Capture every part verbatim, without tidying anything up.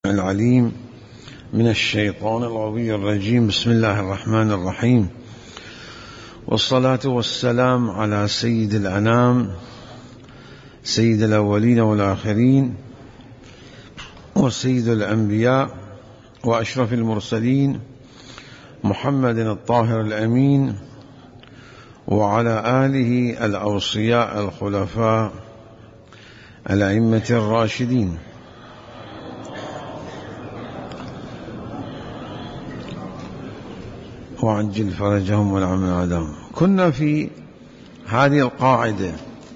العليم من الشيطان الغوي الرجيم. بسم الله الرحمن الرحيم، والصلاة والسلام على سيد الأنام سيد الأولين والآخرين وسيد الأنبياء وأشرف المرسلين محمد الطاهر الأمين وعلى آله الأوصياء الخلفاء الأئمة الراشدين. وعجل فرجهم والعمل عدم. كنا في هذه القاعدة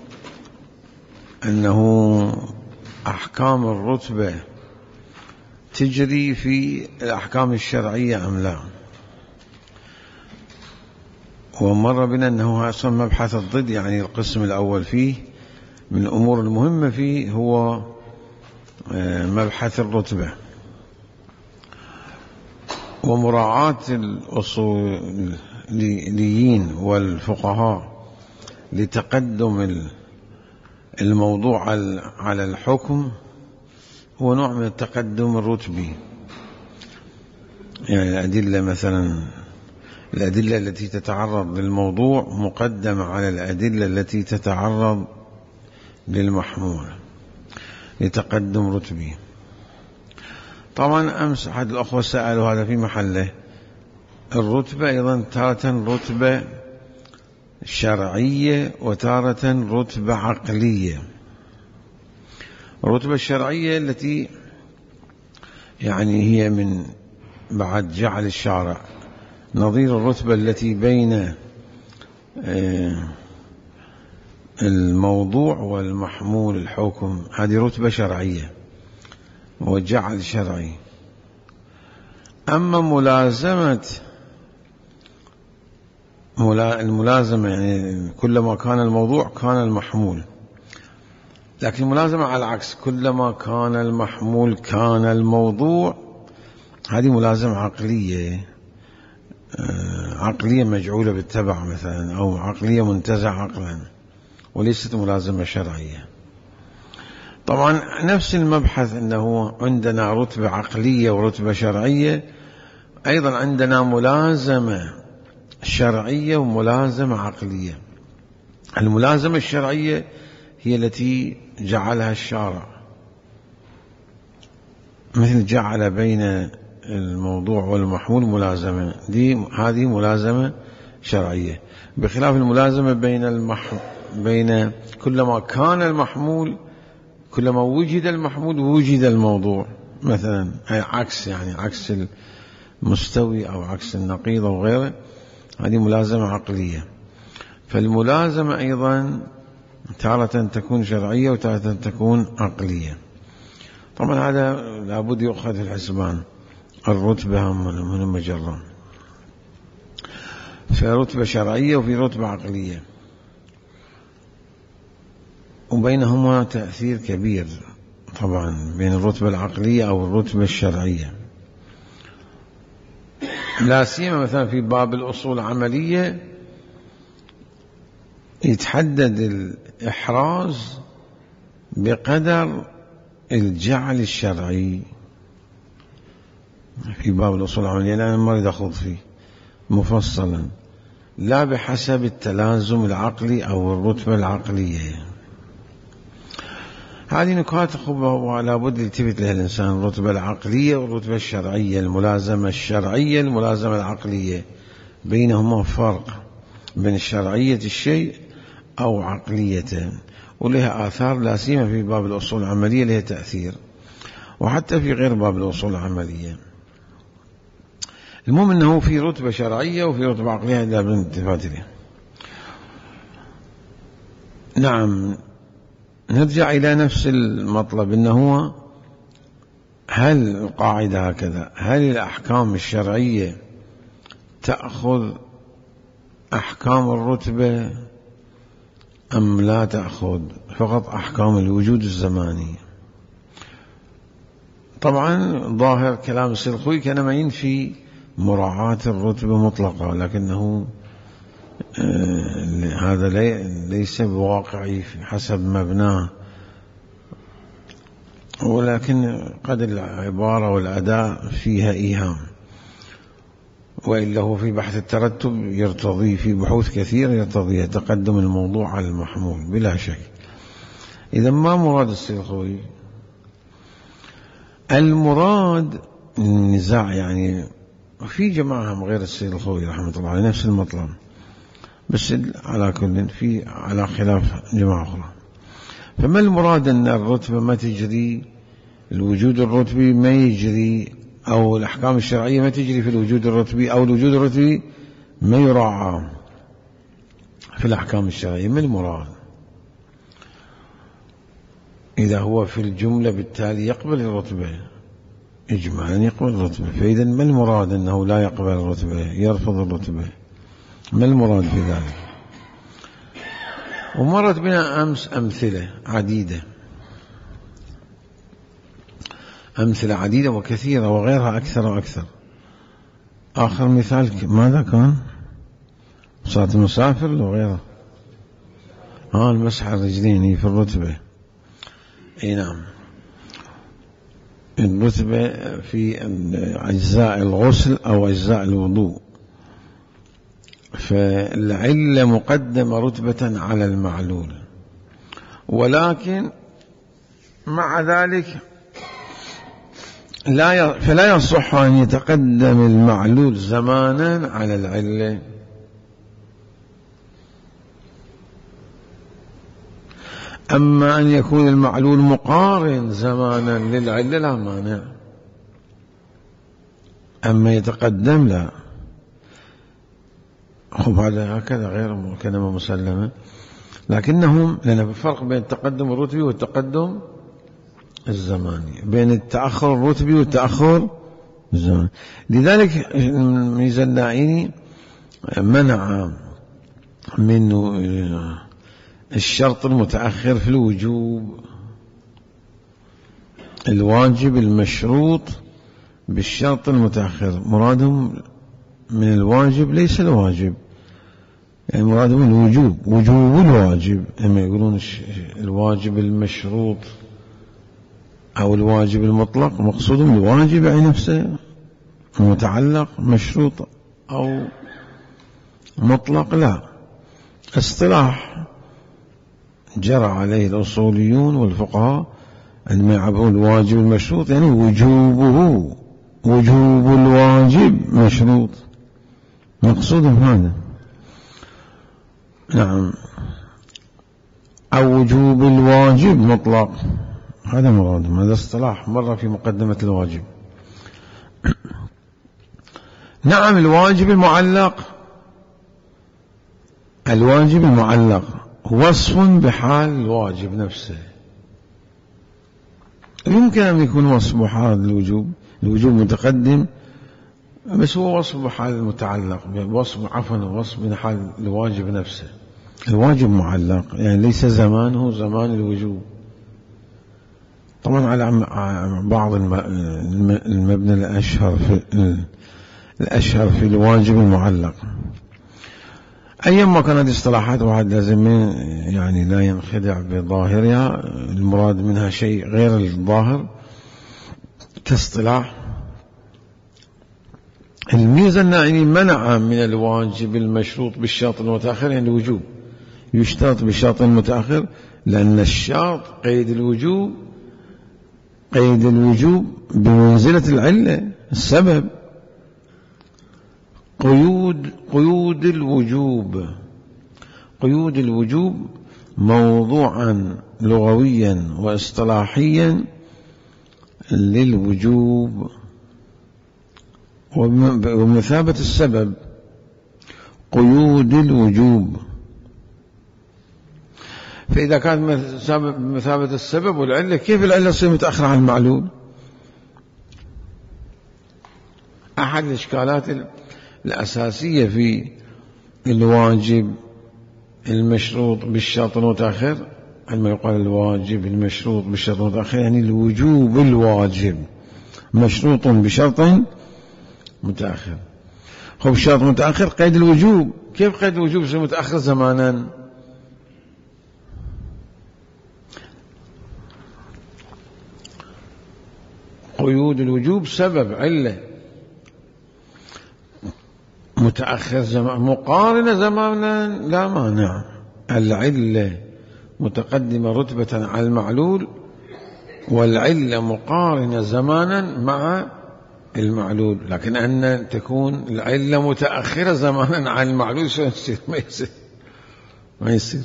أنه أحكام الرتبة تجري في الأحكام الشرعية أم لا، ومر بنا أنه أصلا مبحث الضد، يعني القسم الأول فيه من الأمور المهمة فيه هو مبحث الرتبة ومراعاة الأصوليين والفقهاء لتقدم الموضوع على الحكم هو نوع من التقدم الرتبي. يعني الأدلة مثلا الأدلة التي تتعرض للموضوع مقدمة على الأدلة التي تتعرض للمحمول لتقدم رتبي. طبعا أمس أحد الأخوة سألوا هذا في محله. الرتبة أيضا تارة رتبة شرعية وتارة رتبة عقلية. الرتبة الشرعية التي يعني هي من بعد جعل الشارع نظير الرتبة التي بين الموضوع والمحمول الحكم، هذه رتبة شرعية وجعل شرعي. أما ملازمة الملازمة يعني كلما كان الموضوع كان المحمول، لكن الملازمة على العكس، كلما كان المحمول كان الموضوع. هذه ملازمة عقلية عقلية مجعولة بالتبع مثلا، أو عقلية منتزعة عقلا، وليست ملازمة شرعية. طبعا نفس المبحث أنه عندنا رتبة عقلية ورتبة شرعية، أيضا عندنا ملازمة شرعية وملازمة عقلية. الملازمة الشرعية هي التي جعلها الشارع، مثل جعل بين الموضوع والمحمول ملازمة، دي هذه ملازمة شرعية، بخلاف الملازمة بين المح بين كلما كان المحمول كلما وجد المحمول وجد الموضوع مثلا، أي عكس يعني عكس المستوي أو عكس النقيض أو غيره، هذه ملازمة عقلية. فالملازمة أيضا تارة تكون شرعية وتارة تكون عقلية. طبعا هذا لابد يؤخذ في الحسبان، الرتبة من مجرة، في رتبة شرعية وفي رتبة عقلية، وبينهما تأثير كبير طبعا بين الرتبة العقلية أو الرتبة الشرعية، لا سيما مثلا في باب الأصول العملية يتحدد الإحراز بقدر الجعل الشرعي. في باب الأصول العملية أنا ما أريد أخوض فيه مفصلا، لا بحسب التلازم العقلي أو الرتبة العقلية. هذه نكات خبة ولا بد يلتفت لها الإنسان، الرتبة العقلية والرتبة الشرعية، الملازمة الشرعية الملازمة العقلية، بينهما فرق بين شرعية الشيء أو عقليته، ولها آثار لا سيما في باب الأصول العملية لها تأثير، وحتى في غير باب الأصول العملية. المهم أنه في رتبة شرعية وفي رتبة عقلية لا بد الالتفات لها. نعم، نرجع إلى نفس المطلب، أنه هل القاعدة هكذا، هل الأحكام الشرعية تأخذ أحكام الرتبة أم لا تأخذ فقط أحكام الوجود الزماني؟ طبعا ظاهر كلام السلخوي كان ينفي مراعاة الرتبة مطلقة، لكنه آه هذا لي ليس بواقعي حسب مبناه ولكن قد العبارة والأداء فيها إيهام، وإلا هو في بحث الترتب يرتضي، في بحوث كثيرة يرتضي تقدم الموضوع على المحمول بلا شك. إذا ما مراد السيد الخوئي؟ المراد النزاع يعني في جماعة غير السيد الخوئي رحمة الله عليه نفس المطلب، بس على كل في على خلاف جماعة أخرى. فما المراد أن الرتبة ما تجري، الوجود الرتبي ما يجري، أو الأحكام الشرعية ما تجري في الوجود الرتبي، أو الوجود الرتبي ما يراعى في الأحكام الشرعية؟ ما المراد؟ إذا هو في الجملة بالتالي يقبل الرتبة إجمالا، يقبل الرتبة، فإذا ما المراد أنه لا يقبل الرتبة، يرفض الرتبة؟ ما المراد في ذلك؟ ومرت بنا أمس أمثلة عديدة، أمثلة عديدة وكثيرة وغيرها أكثر وأكثر. آخر مثال ماذا كان؟ صلاة المسافر وغيره، ها المسح الرجلين في الرتبة. اي نعم، الرتبة في أجزاء الغسل أو أجزاء الوضوء، فالعلة مقدمة رتبة على المعلول، ولكن مع ذلك لا فلا يصح أن يتقدم المعلول زمانا على العلة. أما أن يكون المعلول مقارن زمانا للعلة لا مانع، أما يتقدم لا. خب هذا هكذا غير كلمة مسلمة، لكنهم لأن الفرق بين التقدم الرتبي والتقدم الزماني، بين التأخر الرتبي والتأخر الزماني. لذلك ميزناعيني منع منه الشرط المتأخر في الوجوب، الواجب المشروط بالشرط المتأخر. مرادهم من الواجب ليس الواجب، يعني مرادهم الوجوب، وجوب الواجب. أما يقولون الواجب المشروط أو الواجب المطلق، مقصودهم الواجب يعني نفسه متعلق، مشروط أو مطلق لا. اصطلاح جرى عليه الأصوليون والفقهاء أن يعبروا الواجب المشروط يعني وجوبه، وجوب الواجب مشروط، مقصودهم هذا. نعم، أو وجوب الواجب مطلق، هذا مرادهم، هذا اصطلاح مرة في مقدمة الواجب. نعم، الواجب المعلق، الواجب المعلق وصف بحال الواجب نفسه، يمكن أن يكون وصف بحال الوجوب، الوجوب متقدم بس هو وصف بحال المتعلق، وصف عفوا وصف بحال الواجب نفسه. الواجب معلق يعني ليس زمانه زمان الوجوب، طبعا على بعض المبنى الأشهر في الأشهر في الواجب المعلق. أيما كانت اصطلاحات واحد لازم يعني لا ينخدع بظاهرها، المراد منها شيء غير الظاهر كاصطلاح. الميزناعيني منع من الواجب المشروط بالشرط المتأخر يعني الوجوب، يشترط بالشرط المتأخر لأن الشرط قيد الوجوب، قيد الوجوب بمنزلة العلة السبب. قيود قيود الوجوب قيود الوجوب موضوعا لغويا واصطلاحيا للوجوب ومثابة السبب. قيود الوجوب، فإذا كانت مثابة السبب والعلة، كيف العلة تصير متأخرة عن المعلول؟ أحد الإشكالات الأساسية في الواجب المشروط بالشرط المتأخر، عندما يقال الواجب المشروط بالشرط المتأخر يعني الوجوب الواجب مشروط بشرط متأخر. خب الشرط متأخر قيد الوجوب، كيف قيد الوجوب يصير متأخر زمانا؟ قيود الوجوب سبب علة متأخر زمان مقارنة زمانا لا مانع. العلة متقدمة رتبة على المعلول، والعلة مقارنة زمانا مع المعلول، لكن أن تكون العلة متأخرة زمانا عن المعلول ما يصير ما يصير.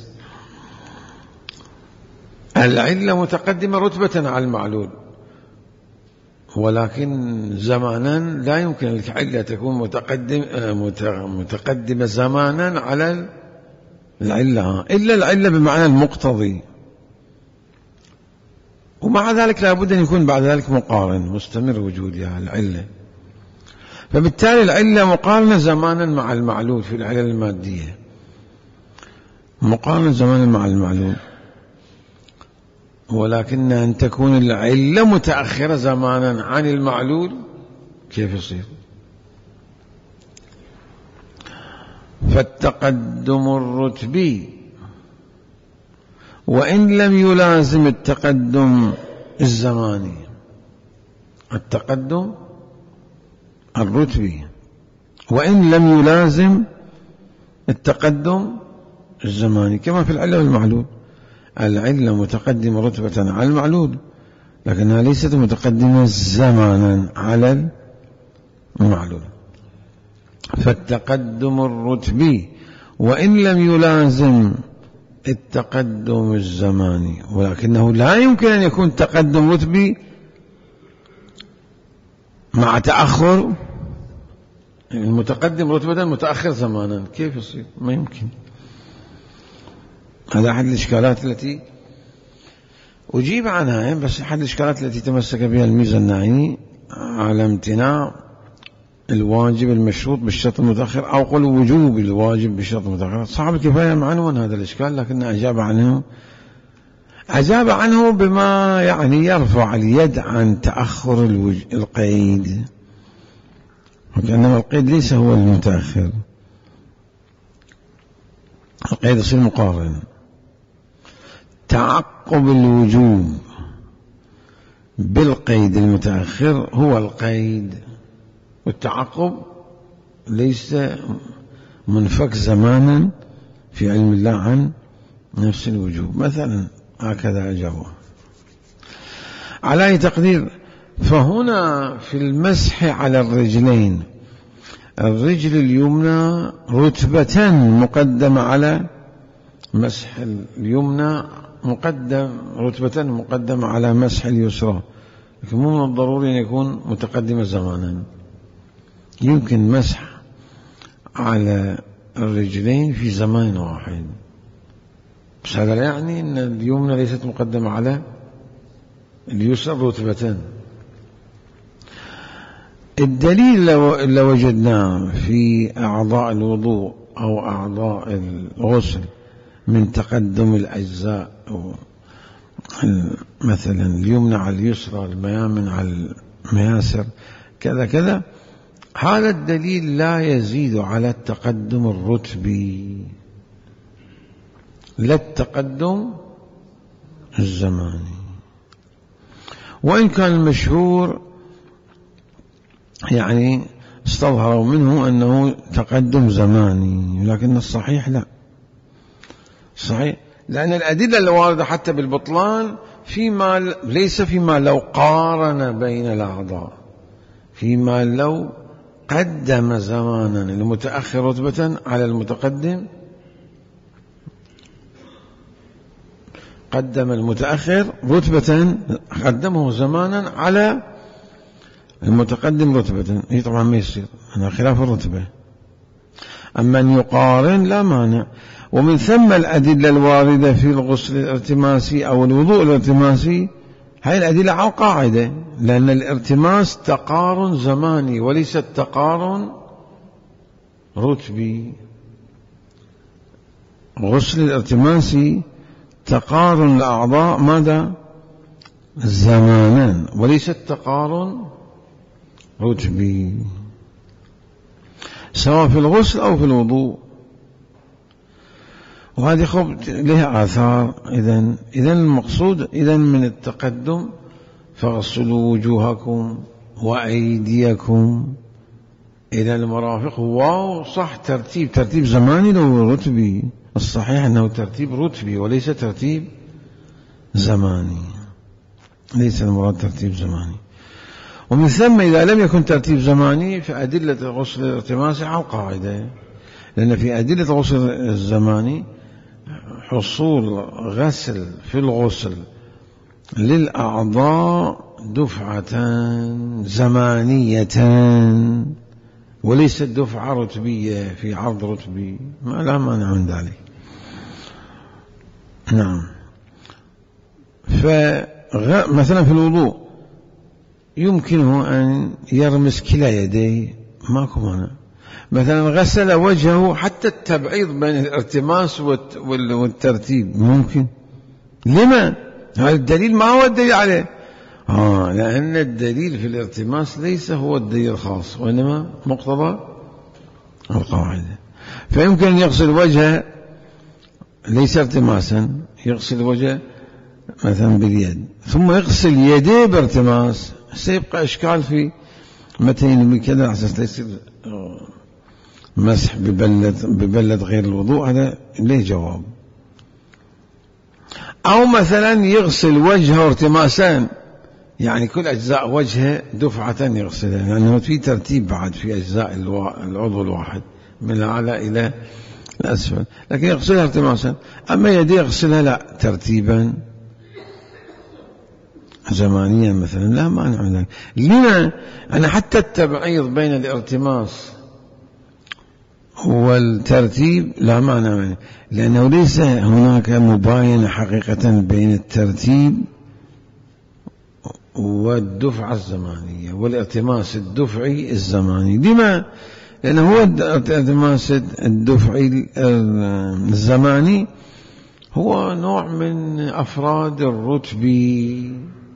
العلة متقدمة رتبة على المعلول، ولكن زمانا لا يمكن العلة تكون متقدم متقدمة زمانا على العلة إلا العلة بمعنى المقتضي، ومع ذلك لابد أن يكون بعد ذلك مقارن مستمر وجودها العلة. فبالتالي العلة مقارنة زمانا مع المعلول في العلل المادية، مقارنة زمانا مع المعلول، ولكن أن تكون العلة متأخرة زمانا عن المعلول كيف يصير؟ فالتقدم الرتبي وإن لم يلازم التقدم الزماني، التقدم الرتبي وإن لم يلازم التقدم الزماني كما في العلة والمعلول. العلة متقدمة رتبة على المعلول، لكنها ليست متقدمة زمانا على المعلول. فالتقدم الرتبي وإن لم يلازم التقدم الزماني، ولكنه لا يمكن أن يكون تقدم رتبي مع تأخر المتقدم رتبة متأخر زمانا، كيف يصير؟ ما يمكن. هذا أحد الإشكالات التي أجيب عنها، بس أحد الإشكالات التي تمسك بها الميزاني على امتناع الواجب المشروط بالشرط المتأخر، أو قل وجوب الواجب بالشرط المتأخر. صاحب الكفاية معنون هذا الإشكال، لكن أجاب عنه أجاب عنه بما يعني يرفع اليد عن تأخر القيد، وكأنما القيد ليس هو المتأخر، القيد يصير مقارن. تعقب الوجوب بالقيد المتأخر هو القيد، والتعقب ليس منفك زمانا في علم الله عن نفس الوجوب. مثلا هكذا أجابه على أي تقدير. فهنا في المسح على الرجلين، الرجل اليمنى رتبة مقدمة على مسح اليمنى مقدم رتبة مقدمة على مسح اليسرى، لكن مو من الضروري أن يكون متقدمة زمانا. يمكن مسح على الرجلين في زمان واحد، بس هذا لا يعني أن اليمنى ليست مقدمة على اليسرى رتبة. الدليل لو وجدناه في أعضاء الوضوء أو أعضاء الغسل من تقدم الأجزاء، مثلا اليمنى على اليسرى، الميامن على المياسر، كذا كذا، هذا الدليل لا يزيد على التقدم الرتبي، لا التقدم الزماني. وإن كان المشهور يعني استظهروا منه أنه تقدم زماني، لكن الصحيح لا، صحيح، لأن الأدلة الواردة حتى بالبطلان فيما ليس فيما لو قارن بين الأعضاء، فيما لو قدم زمانا المتأخر رتبة على المتقدم، قدم المتأخر رتبة قدمه زمانا على المتقدم رتبة، هي طبعا ما يصير، أنا خلاف الرتبة. أما أن يقارن لا مانع. ومن ثم الأدلة الواردة في الغسل الارتماسي أو الوضوء الارتماسي، هاي الأدلة على قاعدة، لأن الارتماس تقارن زماني وليس تقارن رتبي. غسل الارتماسي تقارن الأعضاء ماذا؟ زمانا، وليس التقارن رتبي، سواء في الغسل أو في الوضوء. وهذه خب لها آثار. إذن إذن المقصود إذن من التقدم فاغسلوا وجوهكم وأيديكم إلى المرافق. واو صح، ترتيب ترتيب زماني لو رتبي، الصحيح أنه ترتيب رتبي وليس ترتيب زماني، ليس المراد ترتيب زماني. ومن ثم إذا لم يكن ترتيب زماني فأدلة غسل الالتماس على القاعدة، لأن في أدلة غسل الزماني حصول غسل في الغسل للأعضاء دفعة زمانية وليست دفعة رتبية في عرض رتبي، ما لا مانع من ذلك. نعم. فمثلا في الوضوء يمكنه أن يرمس كلا يديه، ماكو مانع. مثلا غسل وجهه، حتى التبعيض بين الارتماس والترتيب ممكن. لما؟ هذا الدليل ما هو الدليل عليه. آه لأن الدليل في الارتماس ليس هو الدليل الخاص، وإنما مقتضى القاعدة. فيمكن أن يغسل وجهه ليس ارتماسا، يغسل وجهه مثلا باليد ثم يغسل يديه بارتماس، سيبقى إشكال في متى ينوي كذا على أساس ليس مسح ببلد ببلد غير الوضوء، هذا ليه جواب. أو مثلا يغسل وجهه ارتماسان، يعني كل أجزاء وجهه دفعة يغسلها، لأنه يعني في ترتيب بعد في أجزاء العضو الواحد من الأعلى إلى الأسفل، لكن يغسلها ارتماسا. أما يديه يغسلها لا ترتيبا زمانيا مثلا، لا مانع من ذلك. لما؟ أنا حتى التبعيض بين الارتماس والترتيب لا مانع منه، لأنه ليس هناك مباينة حقيقة بين الترتيب والدفعة الزمانية والارتماس الدفعي الزماني. لما؟ لأنه هو الارتماس الدفعي الزماني هو نوع من أفراد الرتبي،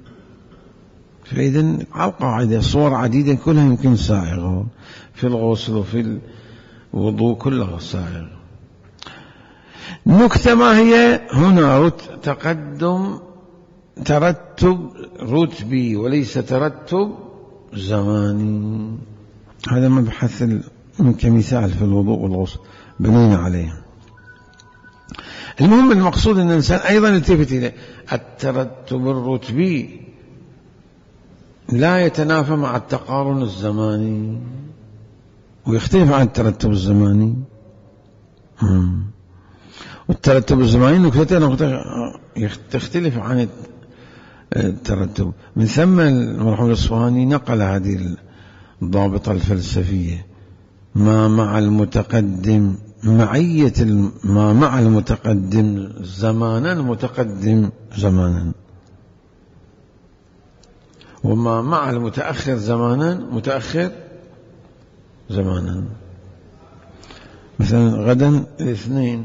فإذا على القاعدة صور عديدة كلها يمكن سائغة في الغسل وفي الوضوء، كلها سائغة. نكتة ما هي هنا؟ رت تقدم ترتب رتبي وليس ترتب زماني. هذا مبحث كمثال في الوضوء والغسل بنينا عليه. المهم المقصود أن الإنسان أيضا يلتفت إليه. الترتب الرتبي لا يتنافى مع التقارن الزماني ويختلف عن الترتب الزماني. والترتب الزماني نكتتين تختلف عن الترتب. من ثم المرحوم الأصفهاني نقل هذه الضابطة الفلسفية: ما مع المتقدم معية ما مع المتقدم زمانا متقدم زمانا، وما مع المتأخر زمانا متأخر زمانا. مثلا غدا الاثنين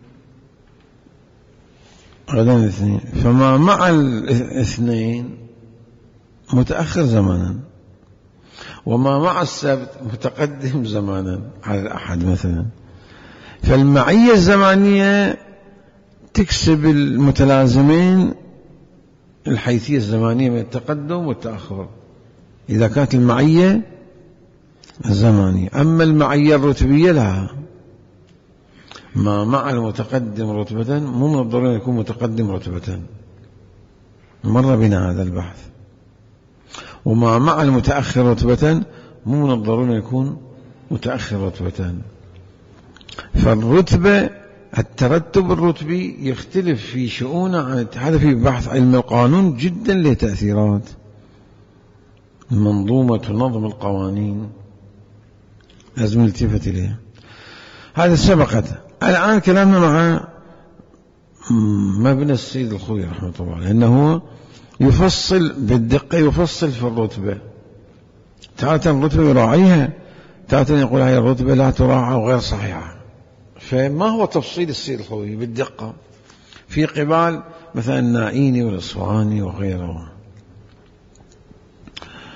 غدا الاثنين فما مع الاثنين متأخر زمانا، وما مع السبت متقدم زمانا على الأحد مثلا. فالمعية الزمانية تكسب المتلازمين الحيثية الزمانية من التقدم والتأخر إذا كانت المعية الزمانية. أما المعية الرتبية لا، ما مع المتقدم رتبة مو من الضروري يكون متقدم رتبة، مر بنا هذا البحث. وما مع المتأخر رتبة مو من الضروري يكون متأخر رتبة. فالرتبة الترتب الرتبي يختلف في شؤونه عن هذا. في بحث علم القانون جدا له تأثيرات، منظومة نظم القوانين لازم نلتفت إليها. هذا سبقت. الآن كلامنا مع مبنى السيد الخوي رحمه الله عليه، أنه يفصل بالدقة، يفصل في الرتبة. تارة الرتبة يراعيها، تارة يقول هذه الرتبة لا تراعى وغير صحيحة. فما هو تفصيل السيد الخوي بالدقة في قبال مثلا النائيني والأصفهاني وغيره؟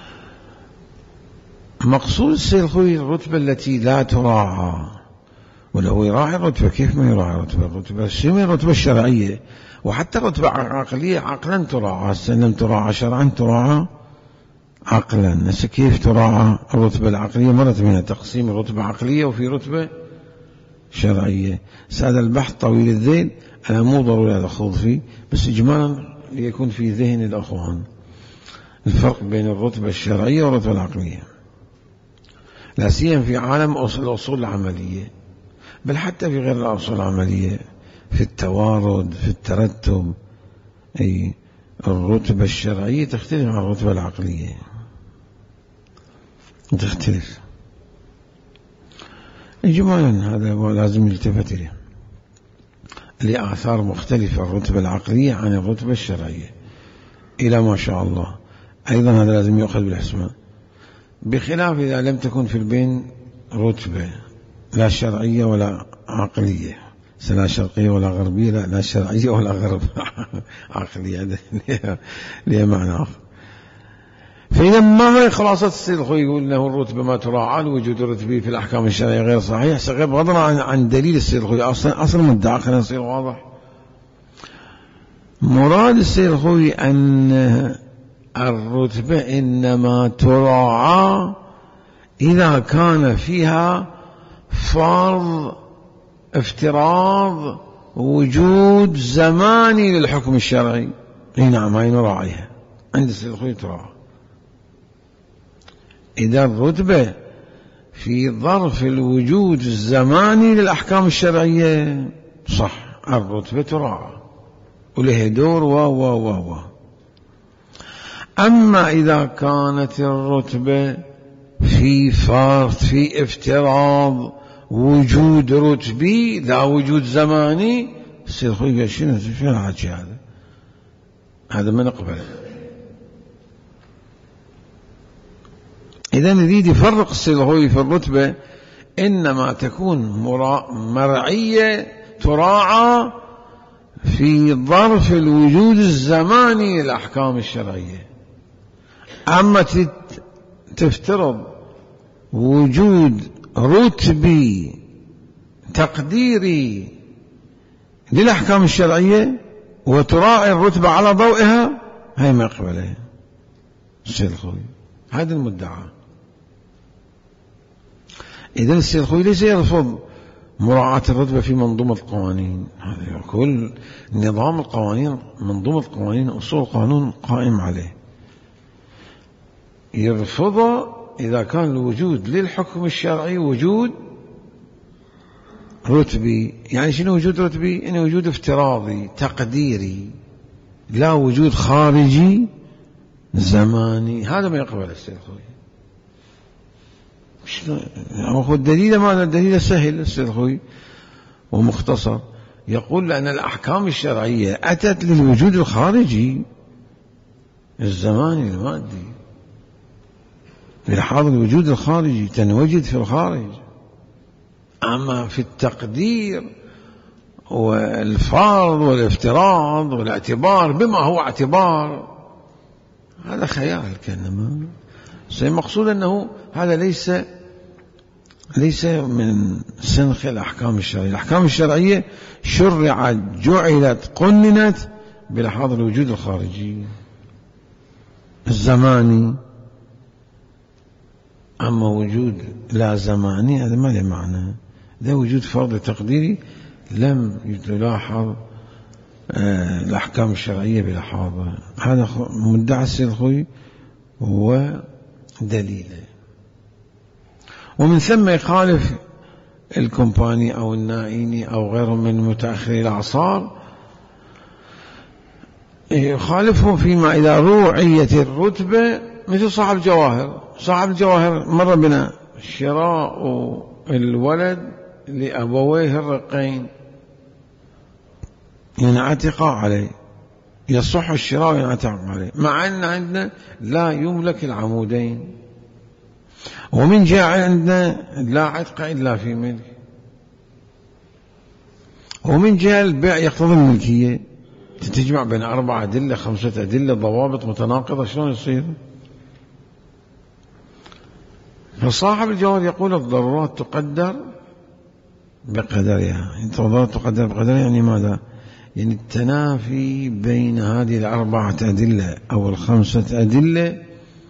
مقصود السيد الخوي الرتبة التي لا تراعى ولا هو يراعي الرتبة؟ كيف ما يراعي الرتبة؟ الرتبة السمية الرتبة الشرعية، وحتى الرتبة عقلية عقلا تراعى، لم تراعى شرعا تراعى عقلا. هسه كيف تراعى الرتبة العقلية؟ مرت منها تقسيم الرتبة عقلية وفي رتبة شرعية. هذا البحث طويل الذيل، أنا مو ضروري أخوض فيه، بس إجمالا ليكون في ذهن الأخوان الفرق بين الرتبة الشرعية والرتبة العقلية، لا سيما في عالم الأصول العملية، بل حتى في غير الأصول العملية، في التوارد، في الترتب. أي الرتبة الشرعية تختلف عن الرتبة العقلية، تختلف إجمالا. هذا لازم يلتفت إليه، لآثار مختلفة الرتبة العقلية عن الرتبة الشرعية إلى ما شاء الله. أيضا هذا لازم يؤخذ بالحسبان، بخلاف إذا لم تكن في البين رتبة لا شرعية ولا عقلية، لا شرقية ولا غربية، لا, لا شرعية ولا غرب عقلية، لها معنى آخر. فإذا ما هي خلاصة السيد الخوي يقول له الرتبة ما تراعى لوجود الرتبة في الأحكام الشرعية غير صحيح، بغض عن, عن دليل السيد الخوي. أصلا أصلا مدعى، خلينا نصير واضح. مراد السيد الخوي أن الرتبة إنما تراعى إذا كان فيها فرض افتراض وجود زماني للحكم الشرعي. اي نعم، هاي نراعيها عند السيد الخوي تراعى. إذا الرتبة في ظرف الوجود الزماني للأحكام الشرعية صح، الرتبة تراعى وله دور و و و و أما إذا كانت الرتبة في فرض في افتراض وجود رتبي لا وجود زماني، السيد الخوي قال شنو شنو الحكي هذا؟ هذا ما نقبله. إذا نريد يفرق السيد الخوي في الرتبة إنما تكون مرعية تراعى في ظرف الوجود الزماني للأحكام الشرعية. أما تفترض وجود رتبي تقديري للأحكام الشرعية وتراعي الرتبة على ضوئها، هاي ما يقبلها السيد الخوي. هذا المدعى. إذن السيد الخوي ليس يرفض مراعاة الرتبة في منظومة القوانين، كل نظام القوانين منظومة القوانين أصول القانون قائم عليه، يرفض إذا كان الوجود للحكم الشرعي وجود رتبي. يعني شنو وجود رتبي؟ إنه وجود افتراضي تقديري لا وجود خارجي زماني. هذا ما يقبل السيد الخوي. هو الدليل ماذا؟ الدليل سهل السيد الخوي ومختصر، يقول لأن الأحكام الشرعية أتت للوجود الخارجي الزماني المادي، لحاظ الوجود الخارجي تنوجد في الخارج. أما في التقدير والفرض والافتراض والاعتبار بما هو اعتبار، هذا خيال. كأنما المقصود أنه هذا ليس ليس من سنخ الأحكام الشرعية. الأحكام الشرعية شرعت جعلت قننت بلحاظ الوجود الخارجي الزماني. أما وجود لا زماني هذا ما له معنى. ده وجود فرض تقديري لم يلاحظ آه الأحكام الشرعية بلحاظه. هذا مدعى السيد الخوي ودليله. ومن ثم يخالف الكومباني أو النائيني أو غيرهم من متأخري الأعصار، يخالفهم فيما إذا روعيت الرتبة، مثل صاحب الجواهر. صاحب الجواهر مر بنا شراء الولد لأبويه الرقين ينعتق عليه، يصح الشراء وينعتق عليه، مع أن عندنا لا يملك العمودين، ومن جاء عندنا لا عتق إلا في ملك، ومن جاء البيع يقتضي الملكية. تتجمع بين أربعة أدلة خمسة أدلة ضوابط متناقضة، شلون يصير؟ فصاحب الجواهر يقول الضرورات تقدر بقدرها. تفضلت تقدر بقدرها يعني ماذا؟ يعني التنافي بين هذه الأربعة أدلة أو الخمسة أدلة،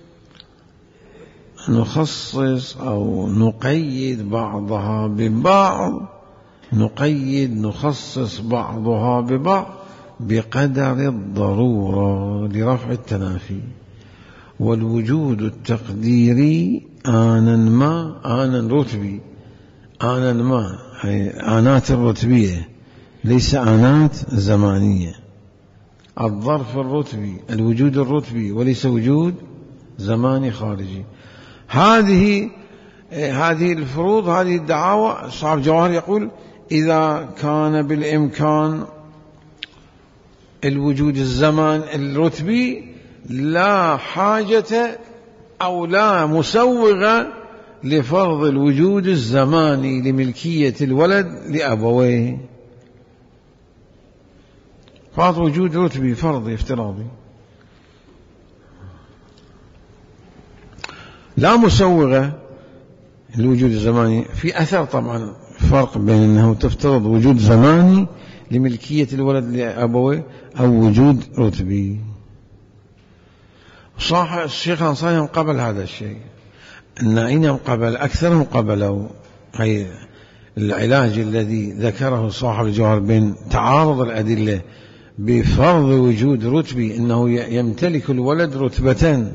نخصص أو نقيد بعضها ببعض، نقيد نخصص بعضها ببعض بقدر الضرورة لرفع التنافي. والوجود التقديري آنا ما، آنا رتبي، آنا ما هي آنات الرتبية ليس آنات زمانية. الظرف الرتبي، الوجود الرتبي وليس وجود زماني خارجي. هذه هذه الفروض، هذه الدعاوى. صاحب جواهر يقول إذا كان بالإمكان الوجود الزمان الرتبي لا حاجة أو لا مسوغ لفرض الوجود الزماني لملكية الولد لأبويه. فرض وجود رتبي فرضي افتراضي لا مسوغة الوجود الزماني. في أثر طبعا فرق بين أنه تفترض وجود زماني لملكية الولد لأبويه أو وجود رتبي. صاحب الشيخ الأنصاري قبل هذا الشيء، النائين قبل، أكثرهم قبلوا هي العلاج الذي ذكره صاحب الجوهر بين تعارض الأدلة بفرض وجود رتبي، أنه يمتلك الولد رتبتين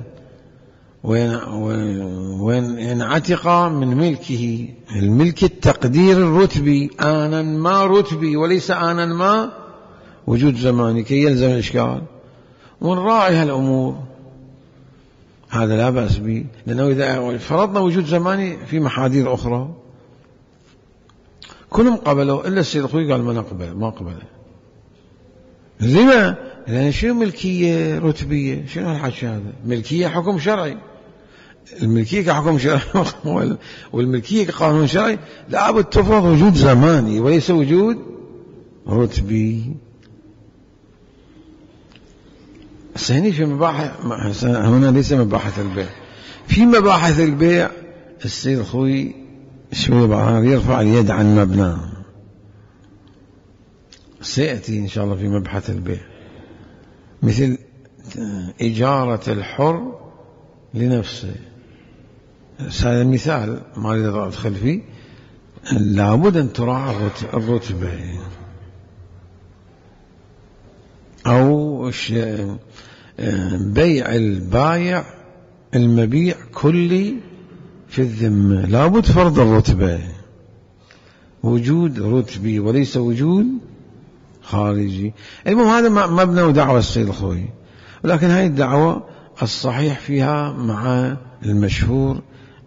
وينعتق من ملكه، الملك التقدير الرتبي آنا ما رتبي وليس آنا ما وجود زماني كي يلزم الإشكال. ونراعي هالأمور، هذا لا بأس به، لأنه إذا فرضنا وجود زماني في محاذير أخرى كلهم قبلوا إلا السيد الخوي قال ما نقبل ما قبله. لما؟ لأن شنو ملكية رتبية؟ شنو الحكي هذا؟ ملكية حكم شرعي، الملكية كحكم شرعي والملكية كقانون شرعي لابد تفرض وجود زماني وليس وجود رتبي. هنا في مباحث، هنا ليس مباحث البيع، في مباحث البيع السيد الخوي شوي بعد يرفع اليد عن مبنى، سيأتي إن شاء الله في مبحث البيع، مثل إجارة الحر لنفسه. هذا مثال ما أريد أدخل فيه، لابد أن تراعى الرتبة. أو بيع البايع المبيع كلي في الذمة، لابد فرض الرتبة، وجود رتبي وليس وجود خارجي. المهم هذا مبنى ودعوة السيد الخوي، ولكن هذه الدعوة الصحيح فيها مع المشهور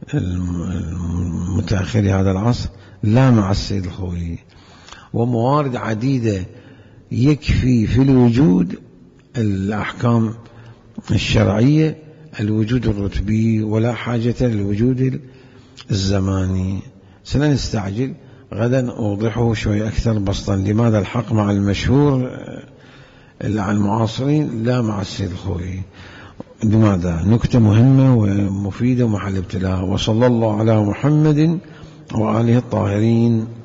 المتأخر هذا العصر لا مع السيد الخوي. وموارد عديدة يكفي في الوجود الأحكام الشرعية الوجود الرتبي ولا حاجة للوجود الزماني. سنستعجل غدا أوضحه شوي أكثر بسطا لماذا الحق مع المشهور المعاصرين لا مع السيد الخوي. لماذا؟ نكتة مهمة ومفيدة ومحل ابتلاء. وصلى الله على محمد وآله الطاهرين.